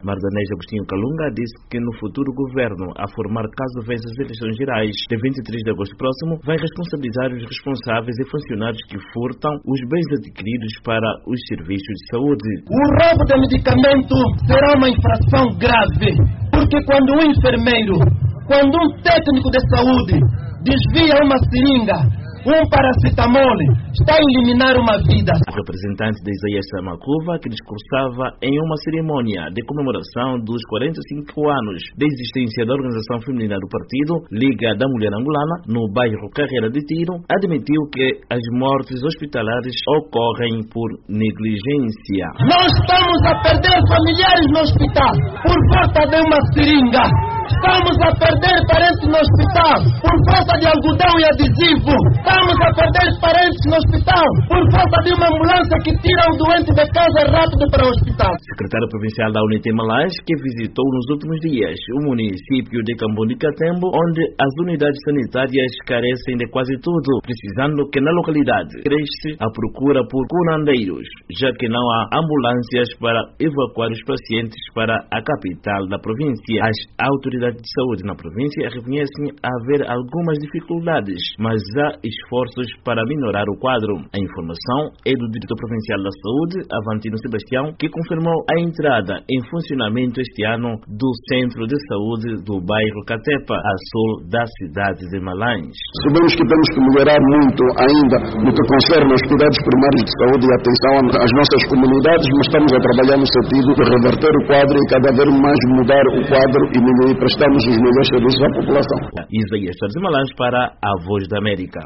Mardanês Agostinho Kalunga disse que no futuro governo a formar, caso vença as eleições gerais de 23 de agosto próximo, vai responsabilizar os responsáveis e funcionários que furtam os bens adquiridos para os serviços de saúde. O roubo de medicamento será uma infração grave, porque quando um enfermeiro, quando um técnico de saúde desvia uma seringa, um paracetamol, está a eliminar uma vida. O representante de Isaías Samakuva, que discursava em uma cerimônia de comemoração dos 45 anos da existência da organização feminina do partido, Liga da Mulher Angolana, no bairro Carreira de Tiro, admitiu que as mortes hospitalares ocorrem por negligência. Nós estamos a perder familiares no hospital por falta de uma seringa. Estamos a perder parentes no hospital por falta de algodão e adesivo. Estamos a perder parentes no hospital por falta de uma ambulância que tira o doente de casa rápido para o hospital. Secretário provincial da UNIT Malage, que visitou nos últimos dias o município de Cambon de Catembo, onde as unidades sanitárias carecem de quase tudo, precisando que na localidade cresce a procura por curandeiros, já que não há ambulâncias para evacuar os pacientes para a capital da província. As autoridades de saúde na província reconhecem haver algumas dificuldades, mas há esforços para minorar o quadro. A informação é do diretor provincial da saúde, Avantino Sebastião, que confirmou a entrada em funcionamento este ano do centro de saúde do bairro Catepa, a sul da cidade de Malanje. Sabemos que temos que melhorar muito ainda no que concerne aos cuidados primários de saúde e atenção às nossas comunidades, mas estamos a trabalhar no sentido de reverter o quadro e cada vez mais mudar o quadro e prestarmos os melhores serviços à população. Isaías de Malanje para a Voz da América.